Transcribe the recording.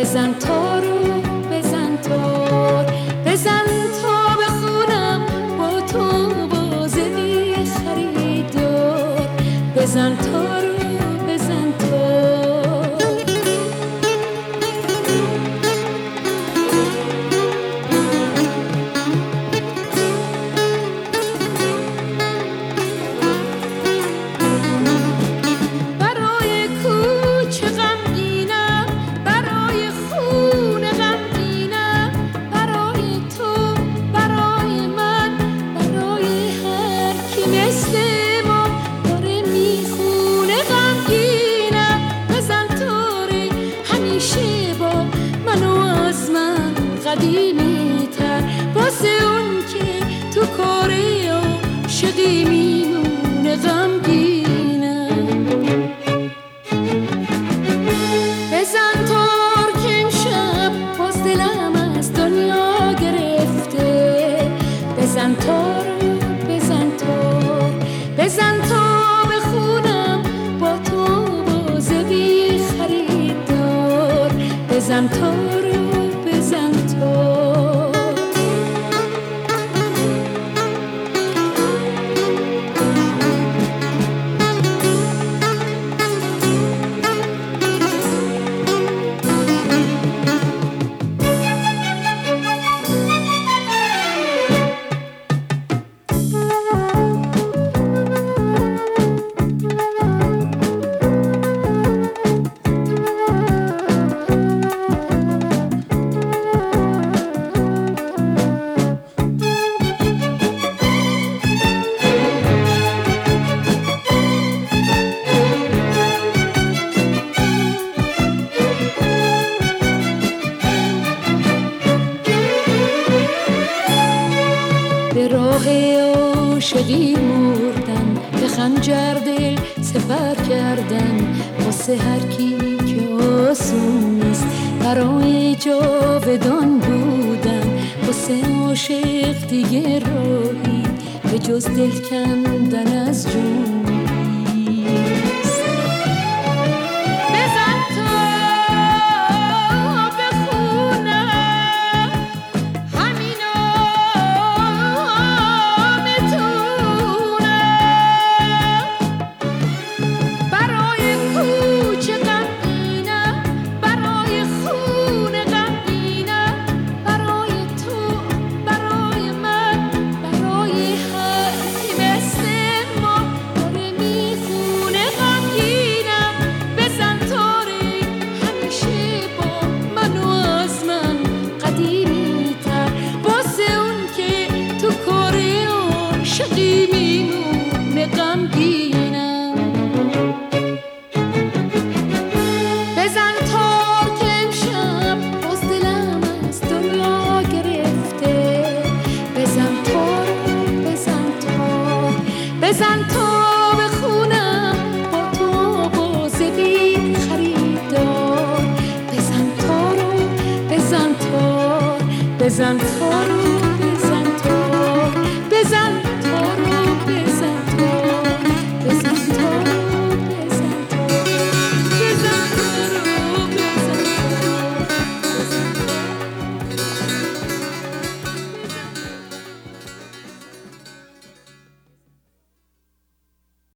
بزن تارو بزن تار، بزن تا بخونم با تو بازه بی خریدار، بزن تارو بزن تار. قدیمی تر واسه اون که تو کاره عاشقی میمونه غمگینم. بزن تار که امشب باز دلم از دنیا گرفته، بزن تار بزن تار، بزن تا بخونم با تو بازه بی خریدار، بزن تار بزن تار. به راه عاشقی مردن، به خنجر دل سپر کردن، واسه هر کی که آسون نیست برای جاودان بودن، واسه عاشق دیگه راهی به جز دل کندن از جون نیست. بزن تا بخونم همینا برای کوچه غمگینم، برای خونه غمگینم، برای تو برای من، برای هر کی مثل ما داره میخونه غمگینم. بزن تاری همیشه با من و از من قدیمی تر واسه اون که تو کاره عاشقی میمونه غمگینم. بزن تار که امشب باز دلم از دنیا گرفته، بزن تار بزن تار، بزن تا بخونم با تو بازه بی خریدار، بزن تارو بزن تار، بزن تارو